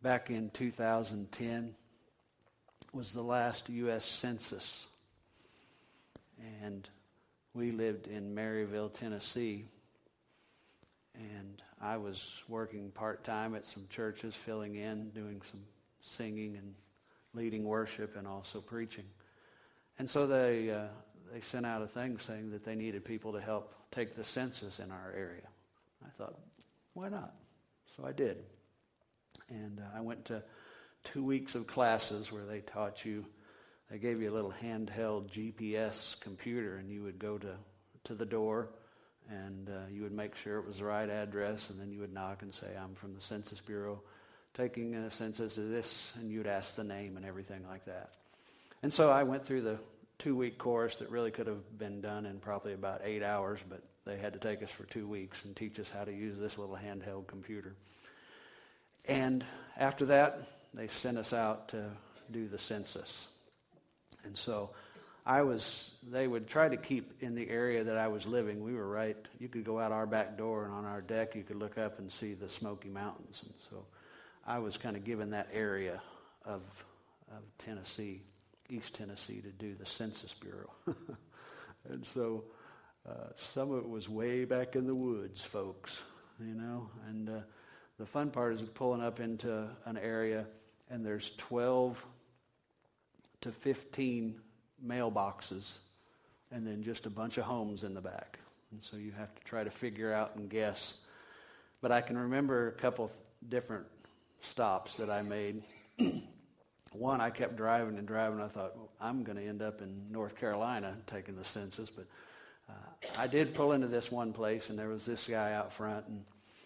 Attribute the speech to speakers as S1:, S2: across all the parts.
S1: back in 2010 was the last U.S. Census. And we lived in Maryville, Tennessee. And I was working part-time at some churches, filling in, doing some singing and leading worship and also preaching. And so they sent out a thing saying that they needed people to help take the census in our area. I thought, why not? So I did. And I went to 2 weeks of classes where they gave you a little handheld GPS computer, and you would go to the door, and you would make sure it was the right address, and then you would knock and say, I'm from the Census Bureau, taking a census of this, and you'd ask the name and everything like that. And so I went through the 2-week course that really could have been done in probably about 8 hours, but they had to take us for 2 weeks and teach us how to use this little handheld computer. And after that, they sent us out to do the census. And so they would try to keep in the area that I was living. We were you could go out our back door, and on our deck you could look up and see the Smoky Mountains. And so I was kind of given that area of Tennessee, East Tennessee, to do the Census Bureau. And so some of it was way back in the woods, folks, and the fun part is pulling up into an area, and there's 12 to 15 mailboxes, and then just a bunch of homes in the back. And so you have to try to figure out and guess. But I can remember a couple of different stops that I made. One, I kept driving and driving. I thought, I'm going to end up in North Carolina taking the census. But I did pull into this one place, and there was this guy out front. And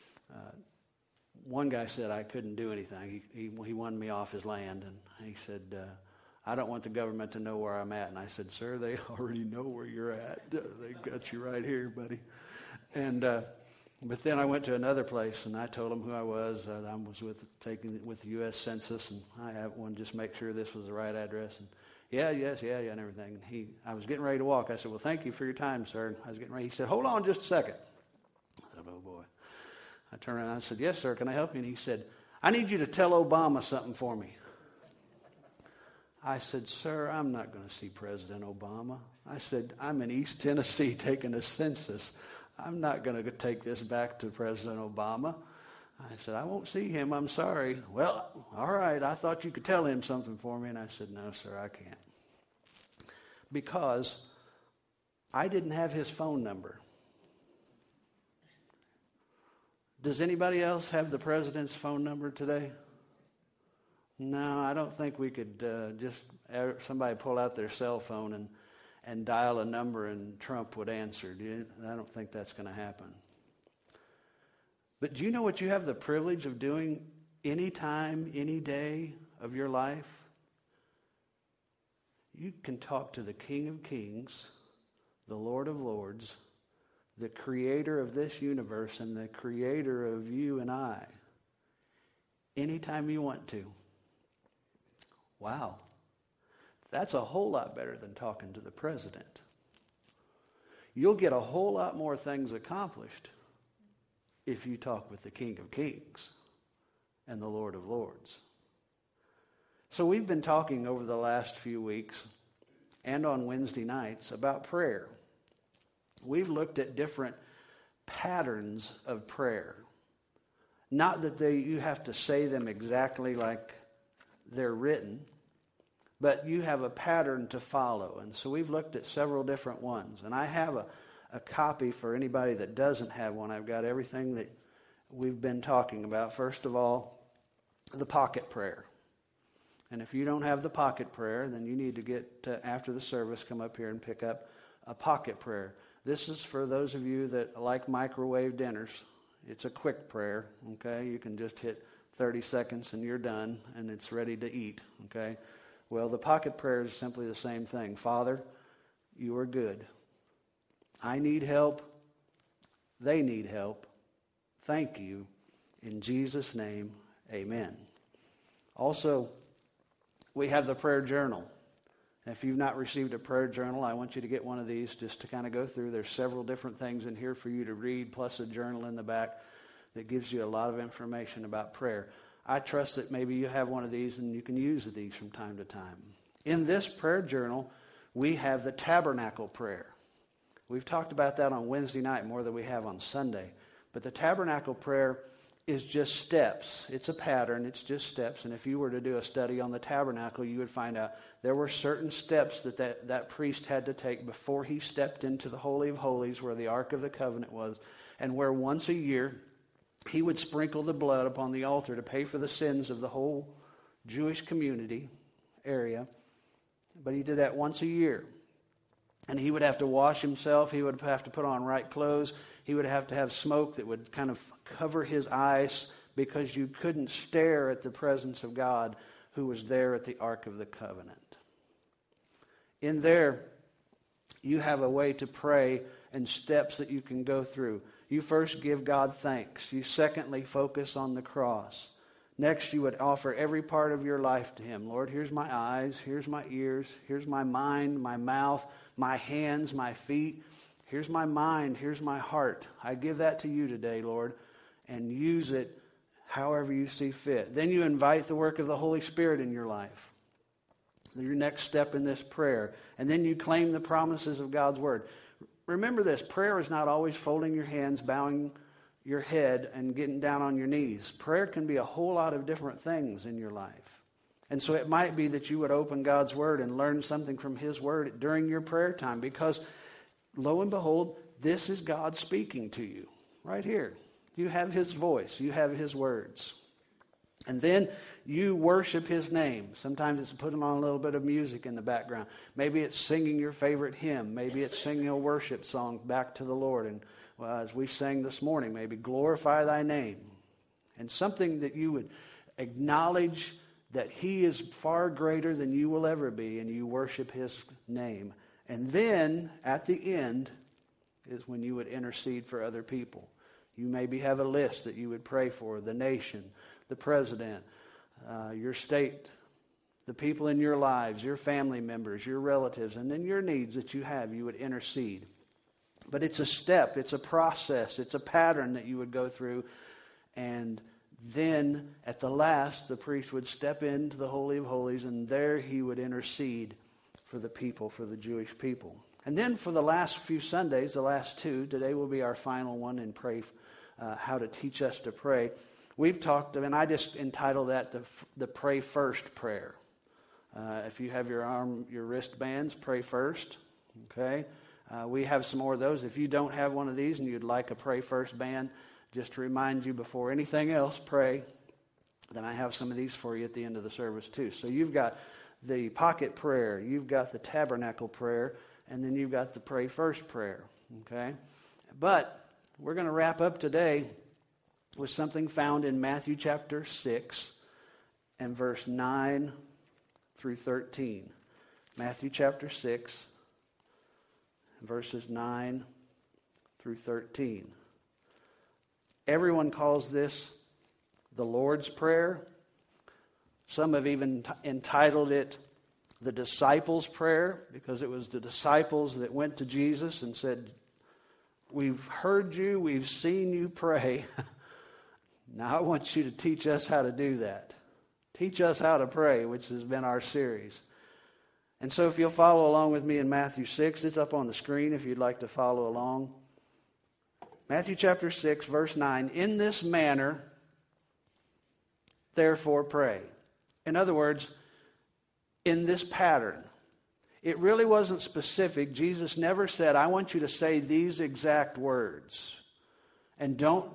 S1: one guy said I couldn't do anything. He wanted me off his land. And he said, I don't want the government to know where I'm at. And I said, sir, they already know where you're at. They've got you right here, buddy. And but then I went to another place, and I told them who I was. I was with the U.S. Census, and I wanted to just make sure this was the right address. And yeah, and everything. And I was getting ready to walk. I said, well, thank you for your time, sir. And I was getting ready. He said, hold on just a second. I said, oh, boy. I turned around and I said, yes, sir, can I help you? And he said, I need you to tell Obama something for me. I said, sir, I'm not going to see President Obama. I said, I'm in East Tennessee taking a census. I'm not going to take this back to President Obama. I said, I won't see him. I'm sorry. Well, all right. I thought you could tell him something for me. And I said, no, sir, I can't. Because I didn't have his phone number. Does anybody else have the president's phone number today? No, I don't think we could somebody pull out their cell phone and dial a number and Trump would answer. I don't think that's going to happen. But do you know what you have the privilege of doing any time, any day of your life? You can talk to the King of Kings, the Lord of Lords, the creator of this universe and the creator of you and I, anytime you want to. Wow. That's a whole lot better than talking to the president. You'll get a whole lot more things accomplished if you talk with the King of Kings and the Lord of Lords. So we've been talking over the last few weeks and on Wednesday nights about prayer. We've looked at different patterns of prayer. Not that you have to say them exactly like they're written, but you have a pattern to follow. And so we've looked at several different ones. And I have a copy for anybody that doesn't have one. I've got everything that we've been talking about. First of all, the pocket prayer. And if you don't have the pocket prayer, then you need to get, after the service, come up here and pick up a pocket prayer. This is for those of you that like microwave dinners. It's a quick prayer, okay? You can just hit 30 seconds and you're done, and it's ready to eat, okay? Well, the pocket prayer is simply the same thing. Father, you are good. I need help. They need help. Thank you. In Jesus' name, amen. Also, we have the prayer journal. If you've not received a prayer journal, I want you to get one of these just to kind of go through. There's several different things in here for you to read, plus a journal in the back that gives you a lot of information about prayer. I trust that maybe you have one of these and you can use these from time to time. In this prayer journal, we have the tabernacle prayer. We've talked about that on Wednesday night more than we have on Sunday. But the tabernacle prayer is just steps. It's a pattern. It's just steps. And if you were to do a study on the tabernacle, you would find out there were certain steps that priest had to take before he stepped into the Holy of Holies where the Ark of the Covenant was, and where once a year he would sprinkle the blood upon the altar to pay for the sins of the whole Jewish community area. But he did that once a year. And he would have to wash himself. He would have to put on right clothes. He would have to have smoke that would kind of cover his eyes because you couldn't stare at the presence of God who was there at the Ark of the Covenant. In there, you have a way to pray and steps that you can go through. You first give God thanks. You secondly focus on the cross. Next, you would offer every part of your life to Him. Lord, here's my eyes, here's my ears, here's my mind, my mouth, my hands, my feet. Here's my mind, here's my heart. I give that to you today, Lord, and use it however you see fit. Then you invite the work of the Holy Spirit in your life. Your next step in this prayer. And then you claim the promises of God's Word. Remember this, prayer is not always folding your hands, bowing your head, and getting down on your knees. Prayer can be a whole lot of different things in your life. And so it might be that you would open God's Word and learn something from His Word during your prayer time, because lo and behold, this is God speaking to you right here. You have His voice. You have His words. And then you worship His name. Sometimes it's putting on a little bit of music in the background. Maybe it's singing your favorite hymn. Maybe it's singing a worship song back to the Lord. And as we sang this morning, maybe glorify thy name. And something that you would acknowledge that He is far greater than you will ever be, and you worship His name. And then, at the end, is when you would intercede for other people. You maybe have a list that you would pray for, the nation, the president, your state, the people in your lives, your family members, your relatives, and then your needs that you have, you would intercede. But it's a step, it's a process, it's a pattern that you would go through. And then at the last, the priest would step into the Holy of Holies, and there he would intercede for the people, for the Jewish people. And then for the last few Sundays, the last two, today will be our final one in pray, how to teach us to pray. We've talked, and I just entitled that the Pray First prayer. If you have your wristbands, pray first. Okay. We have some more of those. If you don't have one of these and you'd like a Pray First band, just to remind you before anything else, pray. Then I have some of these for you at the end of the service too. So you've got the pocket prayer, you've got the tabernacle prayer, and then you've got the Pray First prayer. Okay. But we're going to wrap up today with something found in Matthew chapter 6 and verse 9 through 13. Matthew chapter 6, verses 9 through 13. Everyone calls this the Lord's Prayer. Some have even entitled it the Disciples' Prayer, because it was the disciples that went to Jesus and said, "We've heard you, we've seen you pray. Now I want you to teach us how to do that. Teach us how to pray," which has been our series. And so if you'll follow along with me in Matthew 6, it's up on the screen if you'd like to follow along. Matthew chapter 6, verse 9, "In this manner, therefore pray." In other words, in this pattern. It really wasn't specific. Jesus never said, "I want you to say these exact words. And don't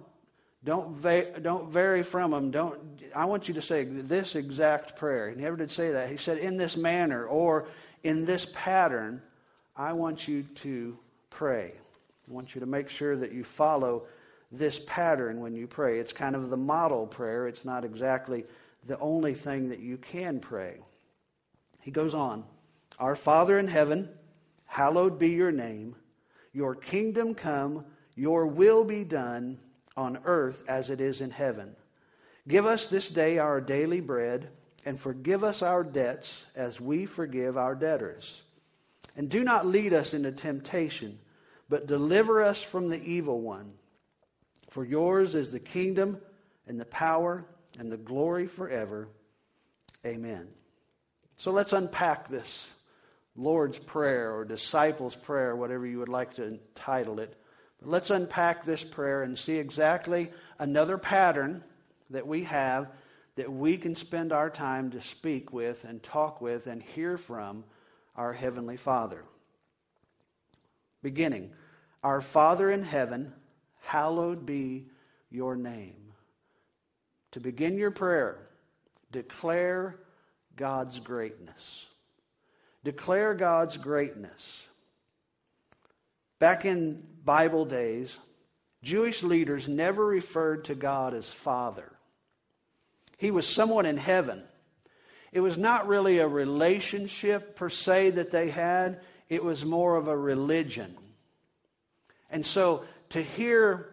S1: vary from them. I want you to say this exact prayer." He never did say that. He said, "In this manner," or "in this pattern, I want you to pray." I want you to make sure that you follow this pattern when you pray. It's kind of the model prayer. It's not exactly the only thing that you can pray. He goes on, "Our Father in heaven, hallowed be your name. Your kingdom come, your will be done on earth as it is in heaven. Give us this day our daily bread, and forgive us our debts as we forgive our debtors. And do not lead us into temptation, but deliver us from the evil one. For yours is the kingdom and the power and the glory forever. Amen. So let's unpack this Lord's Prayer or Disciples' Prayer, whatever you would like to title it. But let's unpack this prayer and see exactly another pattern that we have that we can spend our time to speak with and talk with and hear from our Heavenly Father. Beginning, Our Father in heaven, hallowed be your name. To begin your prayer, declare God's greatness. Declare God's greatness. Back in Bible days, Jewish leaders never referred to God as Father. He was someone in heaven. It was not really a relationship per se that they had. It was more of a religion. And so to hear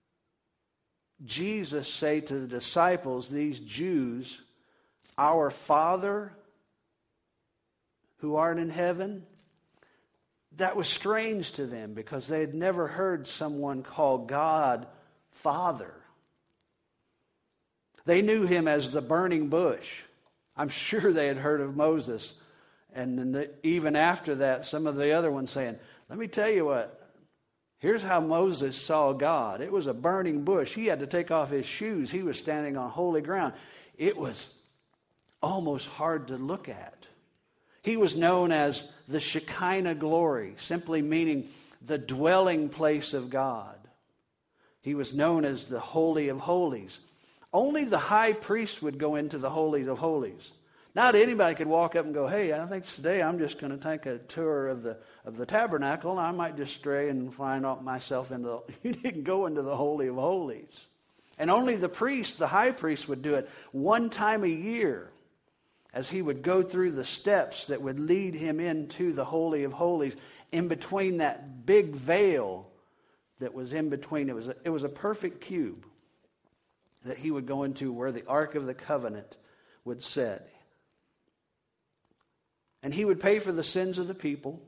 S1: Jesus say to the disciples, these Jews, Our Father who art in heaven, that was strange to them because they had never heard someone call God Father. They knew him as the burning bush. I'm sure they had heard of Moses. And then even after that, some of the other ones saying, let me tell you what, here's how Moses saw God. It was a burning bush. He had to take off his shoes. He was standing on holy ground. It was almost hard to look at. He was known as the Shekinah glory, simply meaning the dwelling place of God. He was known as the Holy of Holies. Only the high priest would go into the Holies of Holies. Not anybody could walk up and go, hey, I think today I'm just going to take a tour of the tabernacle, and I might just stray and find out myself in the... You didn't go into the Holy of Holies. And only the priest, the high priest, would do it one time a year, as he would go through the steps that would lead him into the Holy of Holies, in between that big veil that was in between. It was a perfect cube that he would go into where the Ark of the Covenant would sit. And he would pay for the sins of the people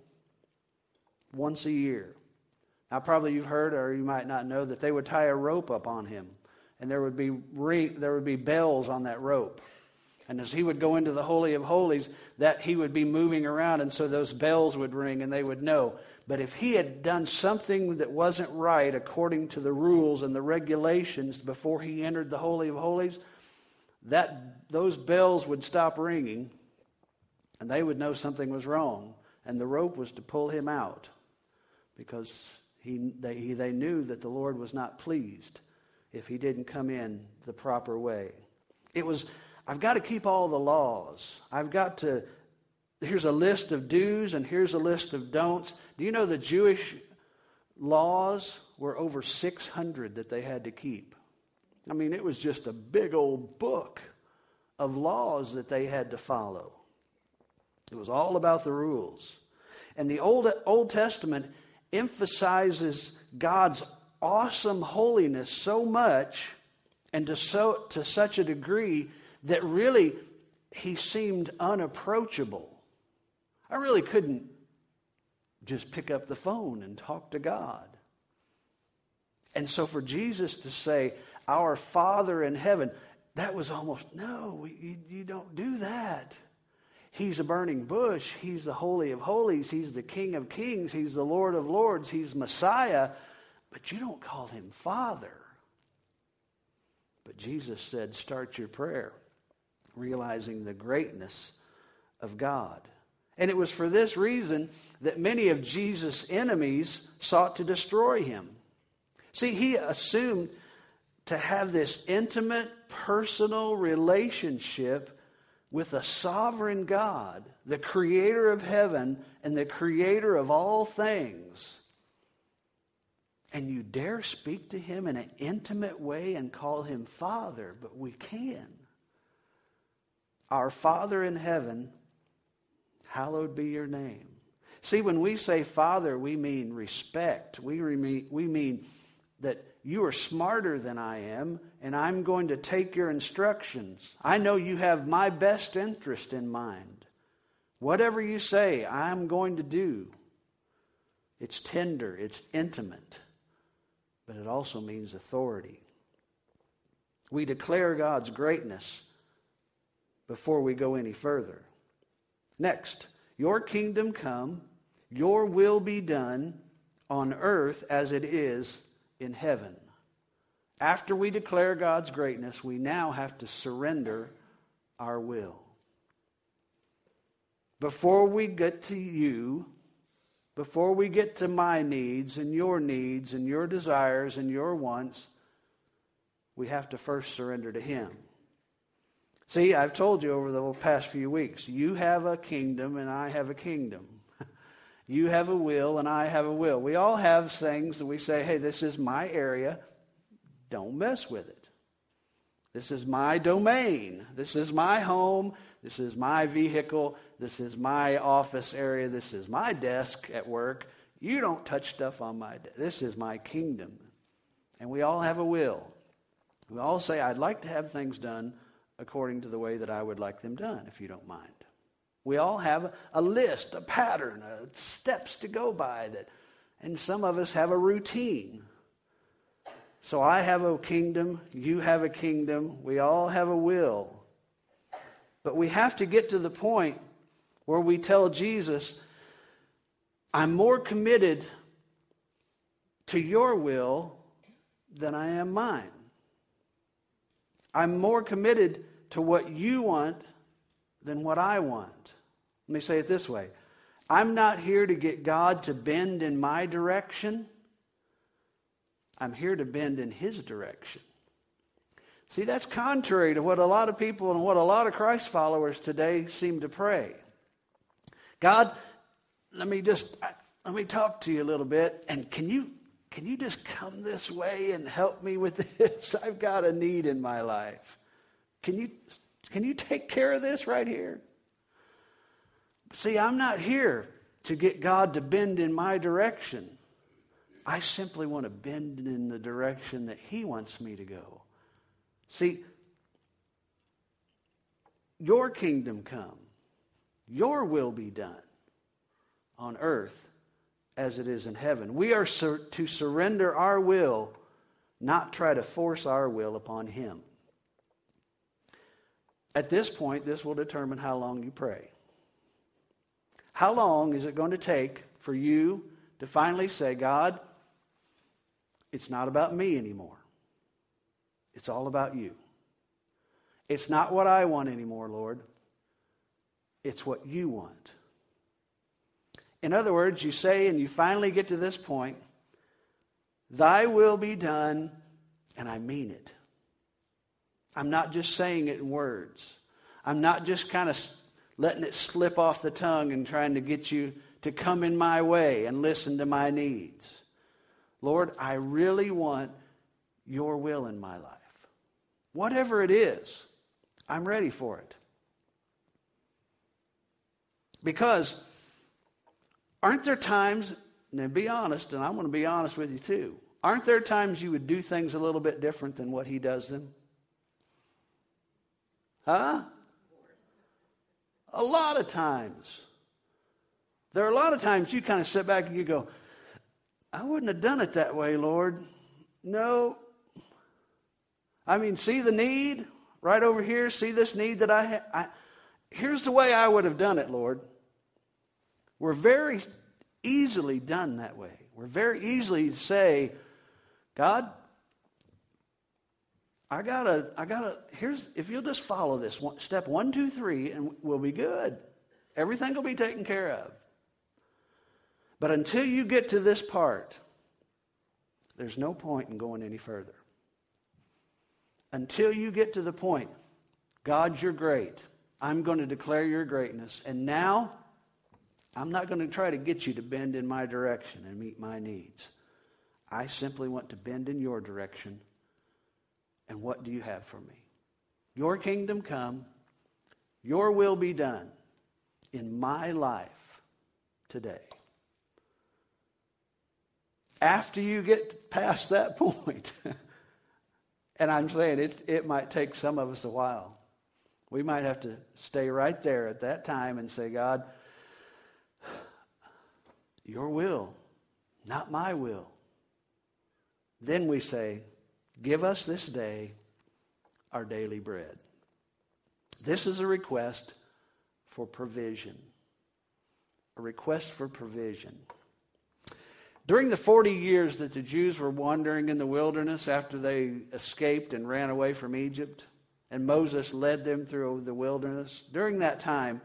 S1: once a year. Now probably you've heard, or you might not know, that they would tie a rope up on him, and there would be bells on that rope. And as he would go into the Holy of Holies, that he would be moving around, and so those bells would ring and they would know. But if he had done something that wasn't right according to the rules and the regulations before he entered the Holy of Holies, those bells would stop ringing and they would know something was wrong. And the rope was to pull him out because they knew that the Lord was not pleased if he didn't come in the proper way. I've got to keep all the laws. Here's a list of do's and here's a list of don'ts. Do you know the Jewish laws were over 600 that they had to keep? I mean, it was just a big old book of laws that they had to follow. It was all about the rules. And the Old Testament emphasizes God's awesome holiness so much and to such a degree that really he seemed unapproachable. I really couldn't just pick up the phone and talk to God. And so for Jesus to say, Our Father in heaven, that was almost, no, you don't do that. He's a burning bush. He's the Holy of Holies. He's the King of Kings. He's the Lord of Lords. He's Messiah. But you don't call him Father. But Jesus said, start your prayer realizing the greatness of God. And it was for this reason that many of Jesus' enemies sought to destroy him. See, he assumed to have this intimate, personal relationship with a sovereign God, the creator of heaven and the creator of all things. And you dare speak to him in an intimate way and call him Father, but we can. Our Father in heaven, hallowed be your name. See, when we say Father, we mean respect. We mean that you are smarter than I am, and I'm going to take your instructions. I know you have my best interest in mind. Whatever you say, I'm going to do. It's tender, it's intimate, but it also means authority. We declare God's greatness before we go any further. Next, your kingdom come, your will be done on earth as it is in heaven. After we declare God's greatness, we now have to surrender our will. Before we get to you, before we get to my needs and your desires and your wants, we have to first surrender to Him. See, I've told you over the past few weeks, you have a kingdom and I have a kingdom. You have a will and I have a will. We all have things that we say, hey, this is my area. Don't mess with it. This is my domain. This is my home. This is my vehicle. This is my office area. This is my desk at work. You don't touch stuff on my desk. This is my kingdom. And we all have a will. We all say, I'd like to have things done according to the way that I would like them done, if you don't mind. We all have a list, a pattern, steps to go by, and some of us have a routine. So I have a kingdom, you have a kingdom, we all have a will. But we have to get to the point where we tell Jesus, I'm more committed to your will than I am mine. I'm more committed to what you want than what I want. Let me say it this way. I'm not here to get God to bend in my direction. I'm here to bend in His direction. See, that's contrary to what a lot of people and what a lot of Christ followers today seem to pray. God, let me talk to you a little bit, and can you just come this way and help me with this? I've got a need in my life. Can you take care of this right here? See, I'm not here to get God to bend in my direction. I simply want to bend in the direction that He wants me to go. See, your kingdom come, your will be done on earth as it is in heaven. We are to surrender our will, not try to force our will upon Him. At this point, this will determine how long you pray. How long is it going to take for you to finally say, God, it's not about me anymore. It's all about you. It's not what I want anymore, Lord. It's what you want. In other words, you say, and you finally get to this point, thy will be done, and I mean it. I'm not just saying it in words. I'm not just kind of letting it slip off the tongue and trying to get you to come in my way and listen to my needs. Lord, I really want your will in my life. Whatever it is, I'm ready for it. Because aren't there times, and be honest, and I'm going to be honest with you too, aren't there times you would do things a little bit different than what He does them? Huh? A lot of times. There are a lot of times you kind of sit back and you go, I wouldn't have done it that way, Lord. No. I mean, see the need right over here? See this need that I have? Here's the way I would have done it, Lord. We're very easily done that way. We're very easily say, God, I gotta, if you'll just follow this, step 1, 2, 3, and we'll be good. Everything will be taken care of. But until you get to this part, there's no point in going any further. Until you get to the point, God, you're great. I'm going to declare your greatness. And now, I'm not going to try to get you to bend in my direction and meet my needs. I simply want to bend in your direction. And what do you have for me? Your kingdom come, your will be done in my life today. After you get past that point, and I'm saying it might take some of us a while. We might have to stay right there at that time and say, God, your will, not my will. Then we say, give us this day our daily bread. This is a request for provision. A request for provision. During the 40 years that the Jews were wandering in the wilderness after they escaped and ran away from Egypt, and Moses led them through the wilderness, during that time,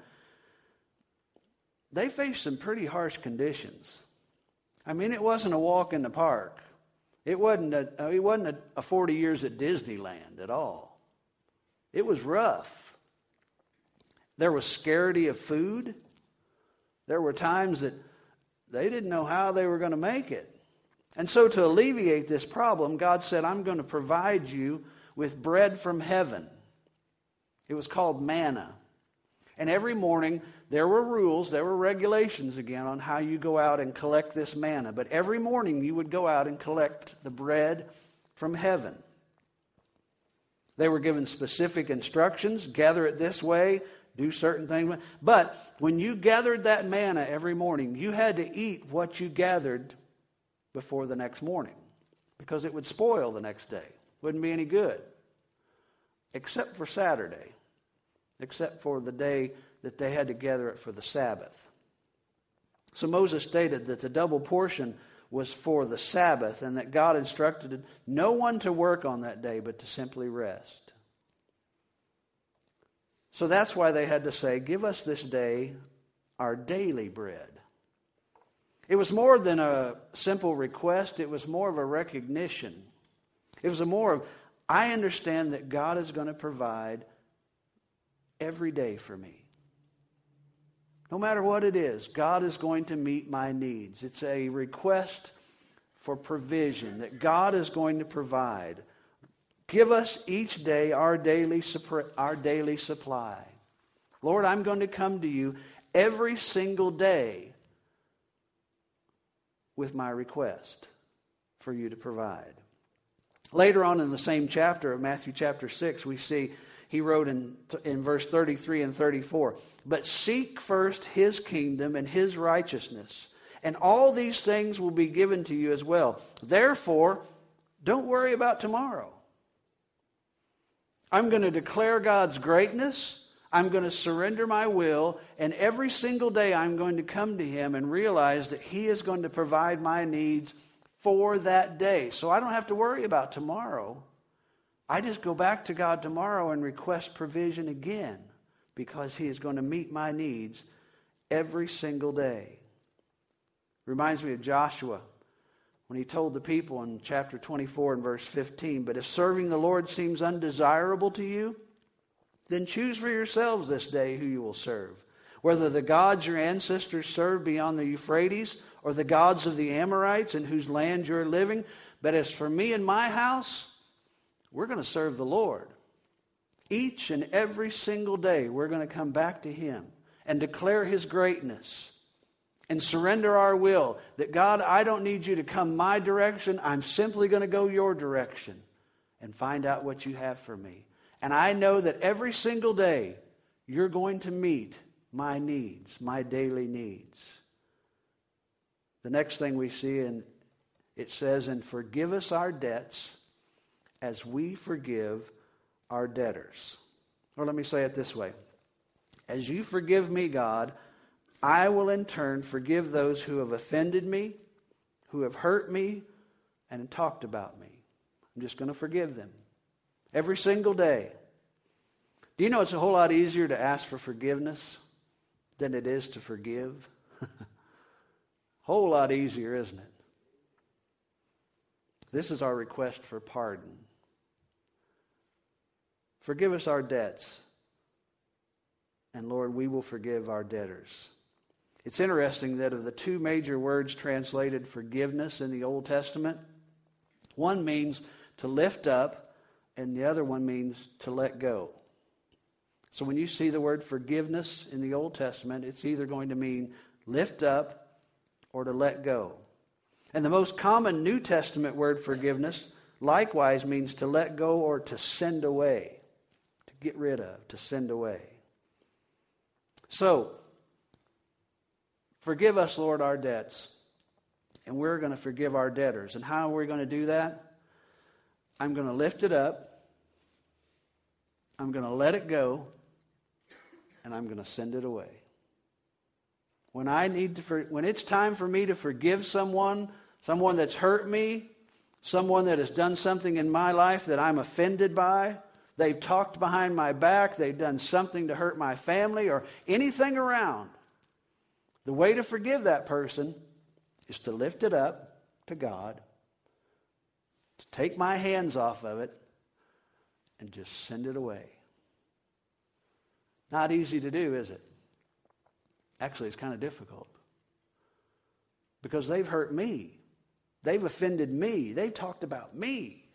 S1: they faced some pretty harsh conditions. I mean, it wasn't a walk in the park. It wasn't a 40 years at Disneyland at all. It was rough. There was scarcity of food. There were times that they didn't know how they were going to make it. And so to alleviate this problem, God said, I'm going to provide you with bread from heaven. It was called manna. And every morning there were rules, there were regulations again on how you go out and collect this manna. But every morning you would go out and collect the bread from heaven. They were given specific instructions, gather it this way, do certain things. But when you gathered that manna every morning, you had to eat what you gathered before the next morning, because it would spoil the next day. Wouldn't be any good. Except for Saturday. Except for the day that they had to gather it for the Sabbath. So Moses stated that the double portion was for the Sabbath, and that God instructed no one to work on that day, but to simply rest. So that's why they had to say, give us this day our daily bread. It was more than a simple request. It was more of a recognition. It was I understand that God is going to provide every day for me. No matter what it is, God is going to meet my needs. It's a request for provision that God is going to provide. Give us each day our daily supply. Lord, I'm going to come to you every single day with my request for you to provide. Later on in the same chapter of Matthew chapter 6, we see he wrote in verse 33 and 34, but seek first his kingdom and his righteousness, and all these things will be given to you as well. Therefore, don't worry about tomorrow. I'm going to declare God's greatness. I'm going to surrender my will, and every single day I'm going to come to him and realize that he is going to provide my needs for that day. So I don't have to worry about tomorrow. I just go back to God tomorrow and request provision again, because he is going to meet my needs every single day. Reminds me of Joshua when he told the people in chapter 24 and verse 15, but if serving the Lord seems undesirable to you, then choose for yourselves this day who you will serve, whether the gods your ancestors served beyond the Euphrates or the gods of the Amorites in whose land you're living. But as for me and my house, we're going to serve the Lord. Each and every single day, we're going to come back to him and declare his greatness and surrender our will. That God, I don't need you to come my direction. I'm simply going to go your direction and find out what you have for me. And I know that every single day, you're going to meet my needs, my daily needs. The next thing we see, and it says, and forgive us our debts as we forgive our debtors. Or let me say it this way. As you forgive me, God, I will in turn forgive those who have offended me, who have hurt me, and talked about me. I'm just going to forgive them. Every single day. Do you know it's a whole lot easier to ask for forgiveness than it is to forgive? Whole lot easier, isn't it? This is our request for pardon. Forgive us our debts. And Lord, we will forgive our debtors. It's interesting that of the two major words translated forgiveness in the Old Testament, one means to lift up, and the other one means to let go. So when you see the word forgiveness in the Old Testament, it's either going to mean lift up or to let go. And the most common New Testament word forgiveness likewise means to let go or to send away, to get rid of, to send away. So, forgive us, Lord, our debts, and we're going to forgive our debtors. And how are we going to do that? I'm going to lift it up, I'm going to let it go, and I'm going to send it away. When it's time for me to forgive someone that's hurt me, someone that has done something in my life that I'm offended by, they've talked behind my back, they've done something to hurt my family or anything around, the way to forgive that person is to lift it up to God, to take my hands off of it, and just send it away. Not easy to do, is it? Actually, it's kind of difficult. Because they've hurt me. They've offended me. They've talked about me.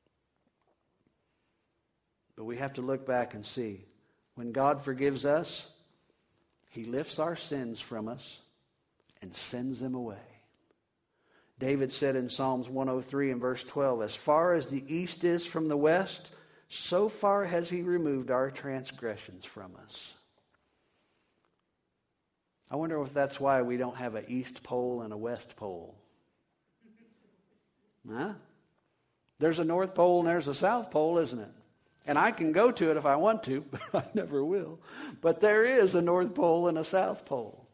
S1: But we have to look back and see, when God forgives us, He lifts our sins from us and sends them away. David said in Psalms 103 and verse 12, as far as the east is from the west, so far has He removed our transgressions from us. I wonder if that's why we don't have an east pole and a west pole. Huh? There's a north pole and there's a south pole, isn't it? And I can go to it if I want to, but I never will. But there is a north pole and a south pole.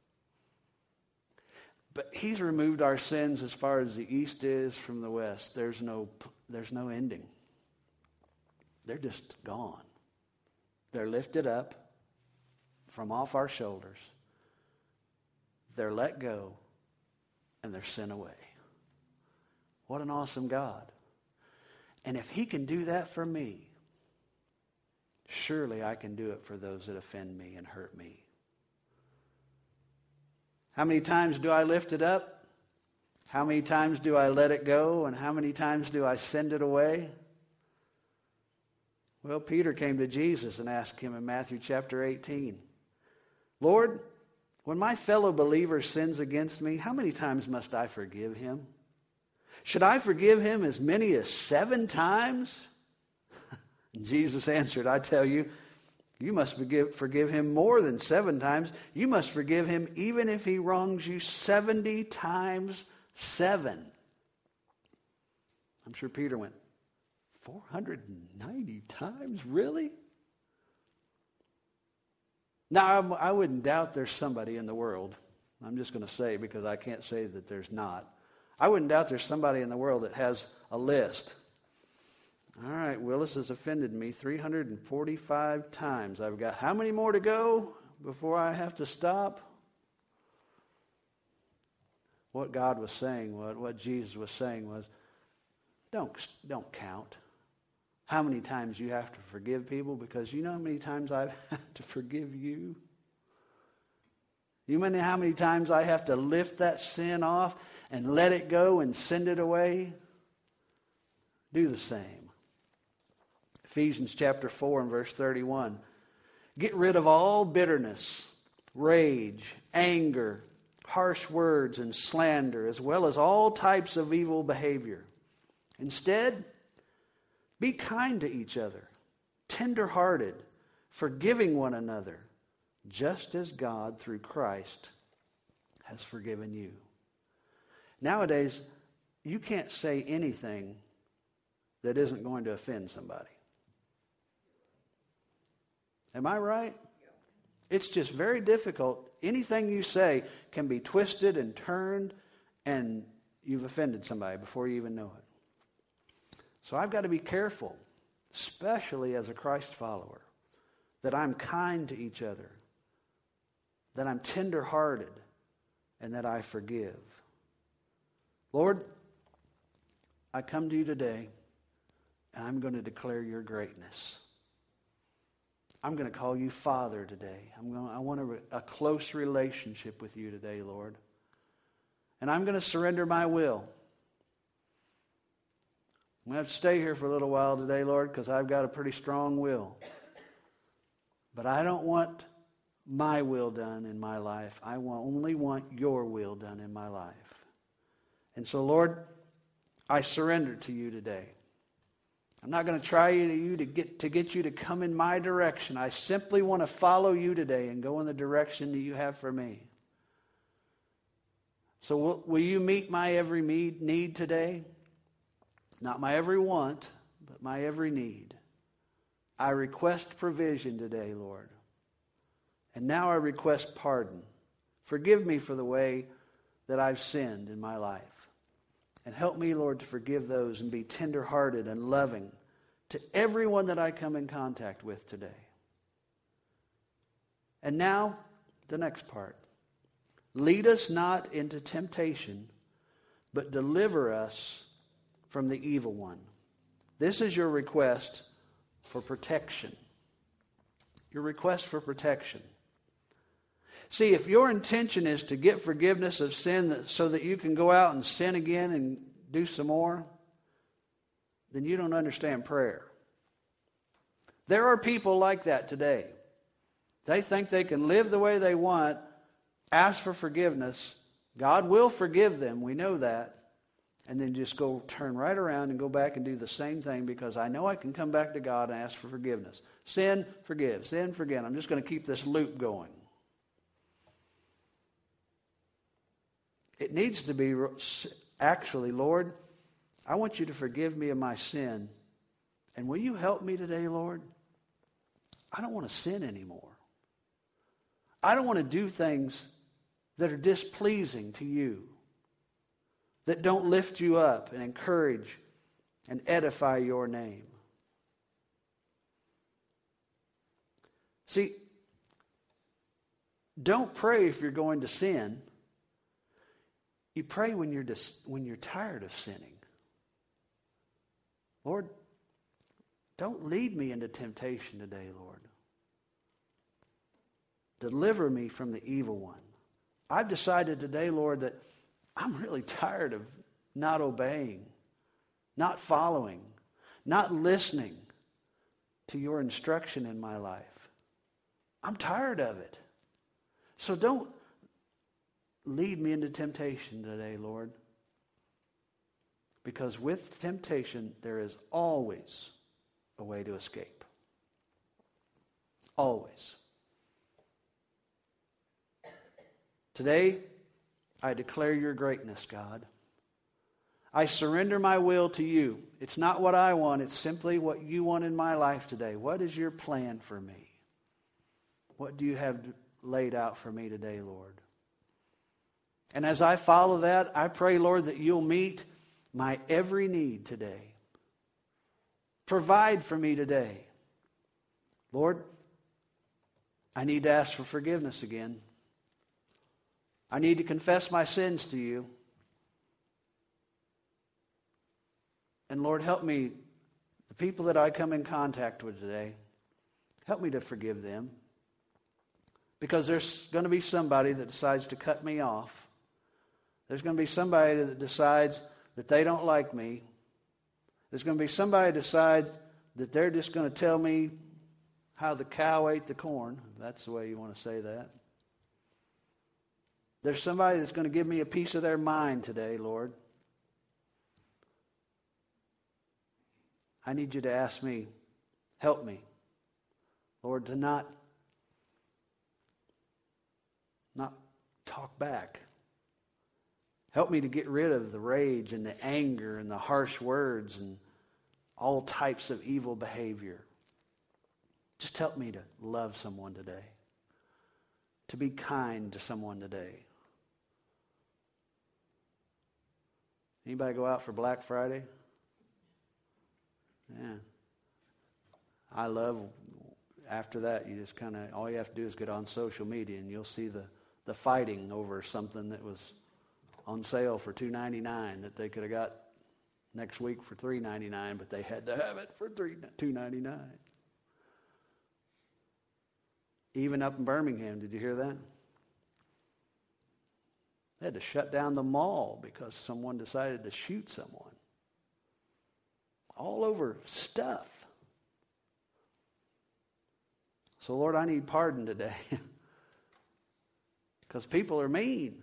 S1: But He's removed our sins as far as the east is from the west. There's no ending. They're just gone. They're lifted up from off our shoulders. They're let go, and they're sent away. What an awesome God. And if He can do that for me, surely I can do it for those that offend me and hurt me. How many times do I lift it up? How many times do I let it go? And how many times do I send it away? Well, Peter came to Jesus and asked Him in Matthew chapter 18, Lord, when my fellow believer sins against me, how many times must I forgive him? Should I forgive him as many as 7 times? And Jesus answered, I tell you, you must forgive him more than 7 times. You must forgive him even if he wrongs you 70 times 7. I'm sure Peter went, 490 times? Really? Now, I wouldn't doubt there's somebody in the world. I'm just going to say, because I can't say that there's not. I wouldn't doubt there's somebody in the world that has a list. All right, Willis has offended me 345 times. I've got how many more to go before I have to stop? What God was saying, what Jesus was saying was, don't count how many times you have to forgive people, because you know how many times I've had to forgive you? You know how many times I have to lift that sin off and let it go and send it away? Do the same. Ephesians chapter 4 and verse 31. Get rid of all bitterness, rage, anger, harsh words, and slander, as well as all types of evil behavior. Instead, be kind to each other, tender-hearted, forgiving one another, just as God, through Christ, has forgiven you. Nowadays, you can't say anything that isn't going to offend somebody. Am I right? It's just very difficult. Anything you say can be twisted and turned, and you've offended somebody before you even know it. So I've got to be careful, especially as a Christ follower, that I'm kind to each other, that I'm tender-hearted, and that I forgive. Lord, I come to you today, and I'm going to declare your greatness. I'm going to call you Father today. I want a close relationship with you today, Lord. And I'm going to surrender my will. I'm going to have to stay here for a little while today, Lord, because I've got a pretty strong will. But I don't want my will done in my life. I only want your will done in my life. And so, Lord, I surrender to you today. I'm not going to try to get you to come in my direction. I simply want to follow you today and go in the direction that you have for me. So will you meet my every need today? Not my every want, but my every need. I request provision today, Lord. And now I request pardon. Forgive me for the way that I've sinned in my life. And help me, Lord, to forgive those and be tender-hearted and loving to everyone that I come in contact with today. And now, the next part. Lead us not into temptation, but deliver us from the evil one. This is your request for protection. Your request for protection. See, if your intention is to get forgiveness of sin so that you can go out and sin again and do some more, then you don't understand prayer. There are people like that today. They think they can live the way they want, ask for forgiveness. God will forgive them, we know that. And then just go turn right around and go back and do the same thing because I know I can come back to God and ask for forgiveness. Sin, forgive. Sin, forgive. I'm just going to keep this loop going. It needs to be actually, Lord, I want you to forgive me of my sin. And will you help me today, Lord? I don't want to sin anymore. I don't want to do things that are displeasing to you, that don't lift you up and encourage and edify your name. See, don't pray if you're going to sin. You pray when you're tired of sinning. Lord, don't lead me into temptation today, Lord. Deliver me from the evil one. I've decided today, Lord, that I'm really tired of not obeying, not following, not listening to your instruction in my life. I'm tired of it. So don't lead me into temptation today, Lord. Because with temptation, there is always a way to escape. Always. Today, I declare your greatness, God. I surrender my will to you. It's not what I want. It's simply what you want in my life today. What is your plan for me? What do you have laid out for me today, Lord? And as I follow that, I pray, Lord, that you'll meet my every need today. Provide for me today. Lord, I need to ask for forgiveness again. I need to confess my sins to you. And Lord, help me, the people that I come in contact with today, help me to forgive them. Because there's going to be somebody that decides to cut me off. There's going to be somebody that decides that they don't like me. There's going to be somebody that decides that they're just going to tell me how the cow ate the corn. If that's the way you want to say that. There's somebody that's going to give me a piece of their mind today, Lord. I need you to ask me, help me, Lord, to not talk back. Help me to get rid of the rage and the anger and the harsh words and all types of evil behavior. Just help me to love someone today. To be kind to someone today. Anybody go out for Black Friday? Yeah. I love, after that, you just kind of, all you have to do is get on social media and you'll see the fighting over something that was on sale for $2.99 that they could have got next week for $3.99, but they had to have it for $2.99. Even up in Birmingham, did you hear that? They had to shut down the mall because someone decided to shoot someone. All over stuff. So, Lord, I need pardon today. Because people are mean.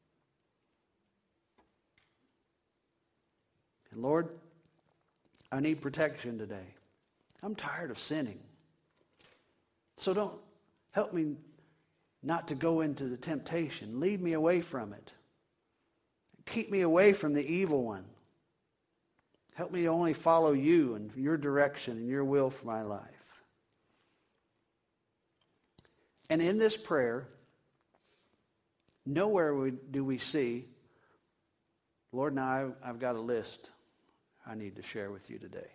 S1: And Lord, I need protection today. I'm tired of sinning. So don't help me not to go into the temptation. Lead me away from it. Keep me away from the evil one. Help me to only follow you and your direction and your will for my life. And in this prayer, nowhere do we see, Lord, now I've got a list I need to share with you today.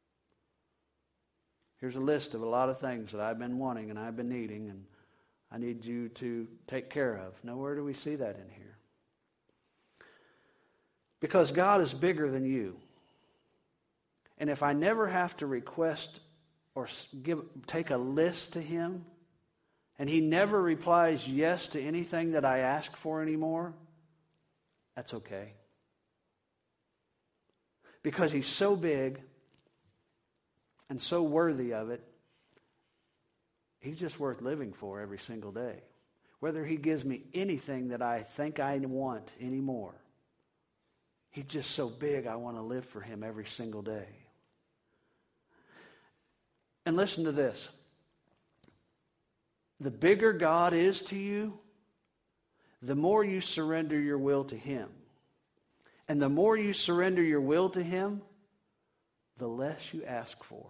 S1: Here's a list of a lot of things that I've been wanting and I've been needing and I need you to take care of. Nowhere do we see that in here. Because God is bigger than you. And if I never have to request or take a list to Him, and He never replies yes to anything that I ask for anymore, that's okay. Because He's so big and so worthy of it, He's just worth living for every single day. Whether He gives me anything that I think I want anymore, He's just so big I want to live for Him every single day. And listen to this. The bigger God is to you, the more you surrender your will to Him. And the more you surrender your will to Him, the less you ask for.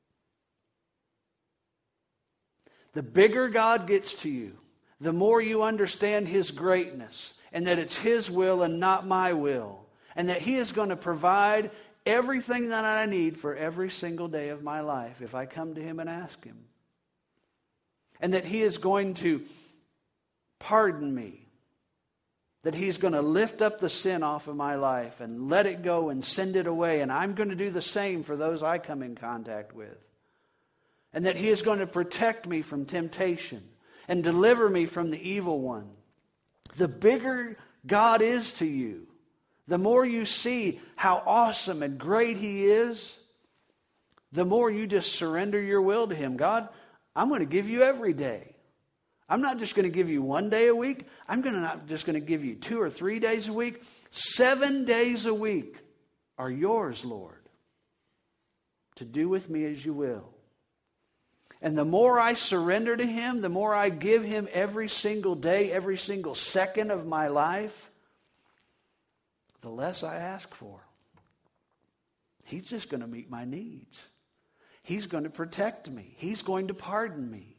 S1: The bigger God gets to you, the more you understand His greatness and that it's His will and not my will. And that He is going to provide everything that I need for every single day of my life if I come to Him and ask Him. And that He is going to pardon me. That He's going to lift up the sin off of my life and let it go and send it away. And I'm going to do the same for those I come in contact with. And that He is going to protect me from temptation and deliver me from the evil one. The bigger God is to you, the more you see how awesome and great He is, the more you just surrender your will to Him. God, I'm going to give you every day. I'm not just going to give you one day a week. I'm not just going to give you 2 or 3 days a week. 7 days a week are yours, Lord, to do with me as you will. And the more I surrender to Him, the more I give Him every single day, every single second of my life, the less I ask for. He's just going to meet my needs. He's going to protect me. He's going to pardon me.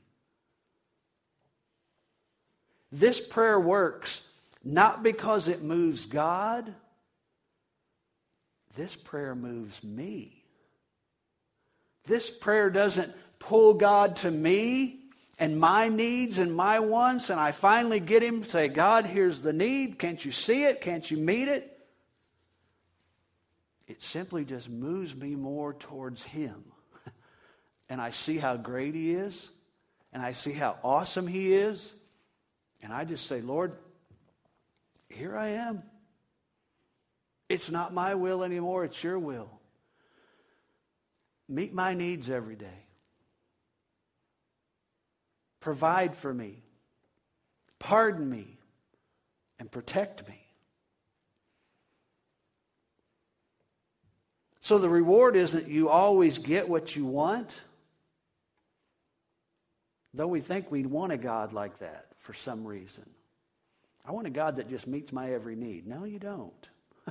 S1: This prayer works not because it moves God. This prayer moves me. This prayer doesn't pull God to me and my needs and my wants, and I finally get Him to say, God, here's the need. Can't you see it? Can't you meet it? It simply just moves me more towards Him. And I see how great He is. And I see how awesome He is. And I just say, Lord, here I am. It's not my will anymore. It's your will. Meet my needs every day. Provide for me. Pardon me. And protect me. So the reward isn't you always get what you want. Though we think we want a God like that for some reason. I want a God that just meets my every need. No, you don't.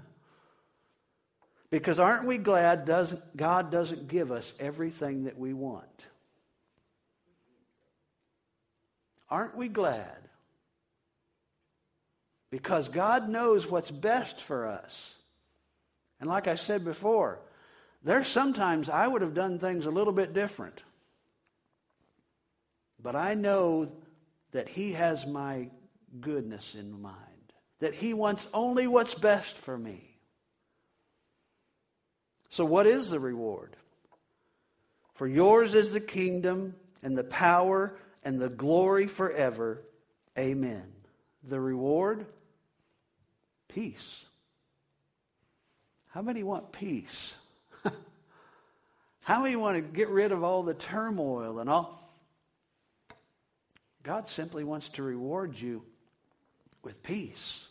S1: Because aren't we glad God doesn't give us everything that we want? Aren't we glad? Because God knows what's best for us. And like I said before, there's sometimes I would have done things a little bit different. But I know that He has my goodness in mind. That He wants only what's best for me. So what is the reward? For yours is the kingdom and the power and the glory forever. Amen. The reward? Peace. How many want peace? How many want to get rid of all the turmoil and all? God simply wants to reward you with peace.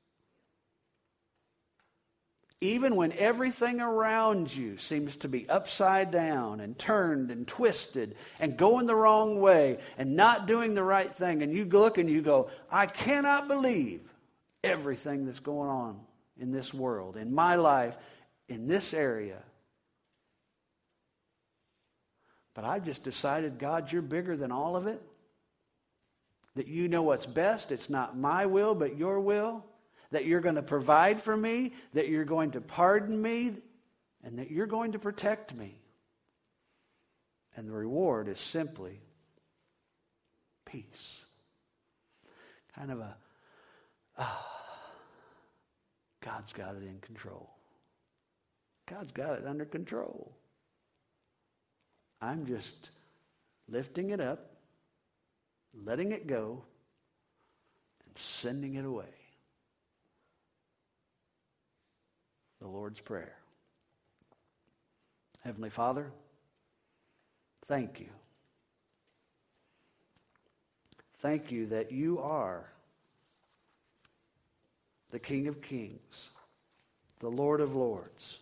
S1: Even when everything around you seems to be upside down and turned and twisted and going the wrong way and not doing the right thing, and you look and you go, I cannot believe everything that's going on in this world, in my life, in this area. But I've just decided, God, you're bigger than all of it. that you know what's best. It's not my will, but your will. That you're going to provide for me, that you're going to pardon me, and that you're going to protect me. And the reward is simply peace. Kind of God's got it in control. God's got it under control. I'm just lifting it up, letting it go, and sending it away. The Lord's Prayer. Heavenly Father, thank you. Thank you that you are the King of Kings, the Lord of Lords,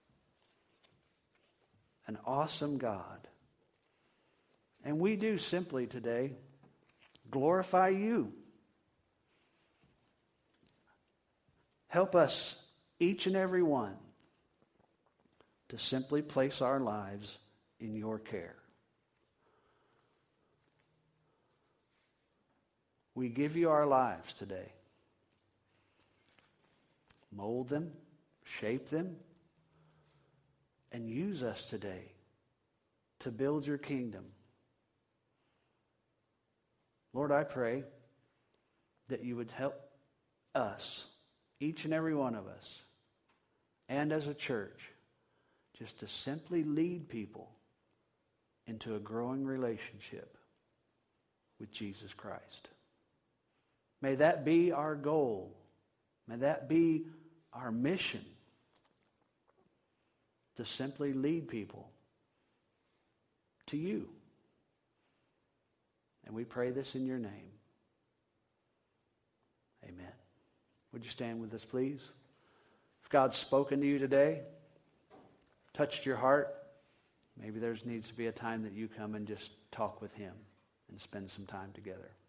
S1: an awesome God. And we do simply today glorify you. Help us, each and every one, to simply place our lives in your care. We give you our lives today. Mold them, shape them, and use us today to build your kingdom. Lord, I pray that you would help us, each and every one of us, and as a church, just to simply lead people into a growing relationship with Jesus Christ. May that be our goal. May that be our mission, to simply lead people to you. And we pray this in your name. Amen. Would you stand with us, please? If God's spoken to you today, touched your heart, maybe there needs to be a time that you come and just talk with him and spend some time together.